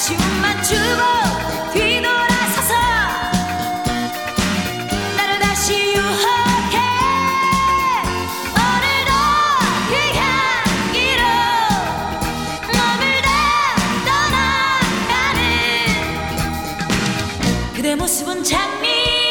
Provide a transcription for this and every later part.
아쉬움만 주고 뒤돌아서서 나를 다시 유혹해. 오늘도 그 향기로 머물다 떠나가는 그대 모습은 장미.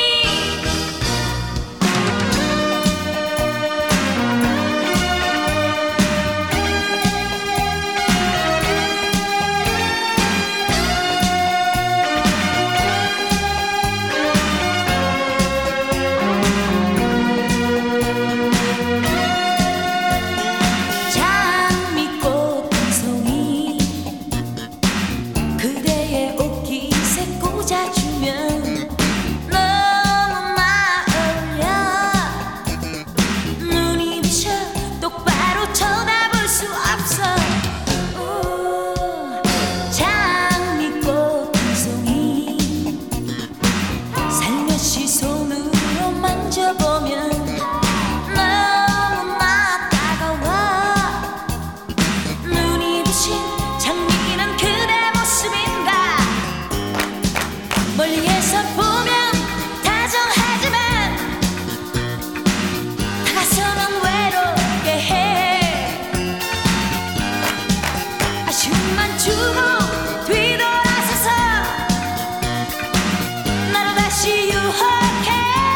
손으로 만져보면 너무나 따가워. 눈이 부신 장미는 그대 모습인가. 멀리에서 보면 다정하지만 다가서면 외롭게 해. 아쉬움만 주고 뒤돌아서서 나를 다시 유혹해.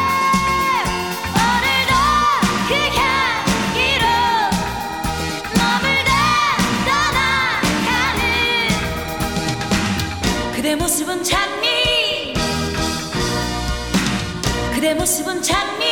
오늘도 그 향기로 머물다 떠나가는 그대 모습은 장미. 그대 모습은 장미.